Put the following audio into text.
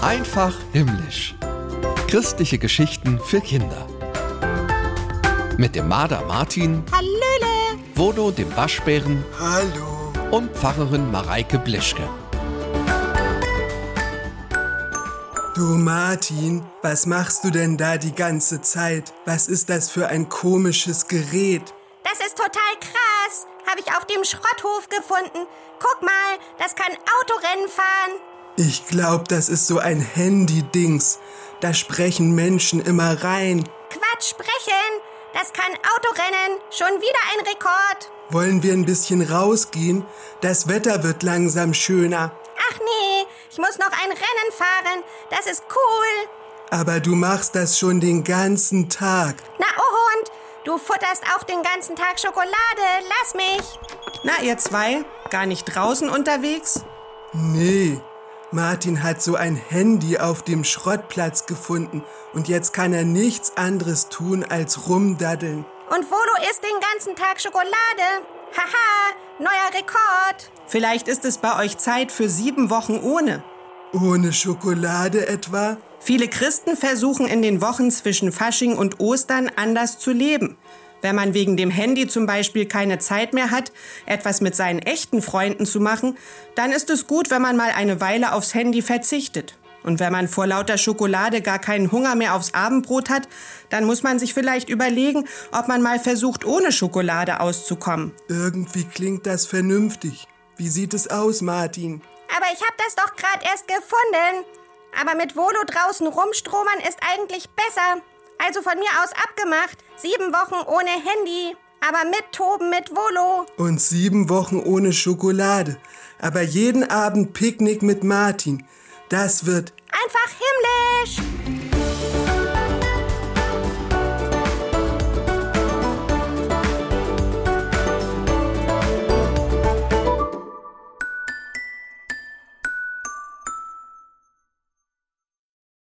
Einfach himmlisch. Christliche Geschichten für Kinder. Mit dem Marder Martin, Hallöle! Wodo dem Waschbären Hallo. und Pfarrerin Mareike Blischke. Du Martin, was machst du denn da die ganze Zeit? Was ist das für ein komisches Gerät? Das ist total krass. Habe ich auf dem Schrotthof gefunden. Guck mal, das kann Autorennen fahren. Ich glaub, das ist so ein Handy-Dings. Da sprechen Menschen immer rein. Quatsch, sprechen. Das kann Autorennen. Schon wieder ein Rekord. Wollen wir ein bisschen rausgehen? Das Wetter wird langsam schöner. Ach nee, ich muss noch ein Rennen fahren. Das ist cool. Aber du machst das schon den ganzen Tag. Na, oh Hund, du futterst auch den ganzen Tag Schokolade. Lass mich. Na, ihr zwei, gar nicht draußen unterwegs? Nee, Martin hat so ein Handy auf dem Schrottplatz gefunden und jetzt kann er nichts anderes tun als rumdaddeln. Und Volo isst den ganzen Tag Schokolade. Haha, neuer Rekord. Vielleicht ist es bei euch Zeit für 7 Wochen ohne. Ohne Schokolade etwa? Viele Christen versuchen in den Wochen zwischen Fasching und Ostern anders zu leben. Wenn man wegen dem Handy zum Beispiel keine Zeit mehr hat, etwas mit seinen echten Freunden zu machen, dann ist es gut, wenn man mal eine Weile aufs Handy verzichtet. Und wenn man vor lauter Schokolade gar keinen Hunger mehr aufs Abendbrot hat, dann muss man sich vielleicht überlegen, ob man mal versucht, ohne Schokolade auszukommen. Irgendwie klingt das vernünftig. Wie sieht es aus, Martin? Aber ich habe das doch gerade erst gefunden. Aber mit Volo draußen rumstromern ist eigentlich besser. Also von mir aus abgemacht. 7 Wochen ohne Handy. Aber mit Toben mit Volo. Und 7 Wochen ohne Schokolade. Aber jeden Abend Picknick mit Martin. Das wird Einfach himmlisch.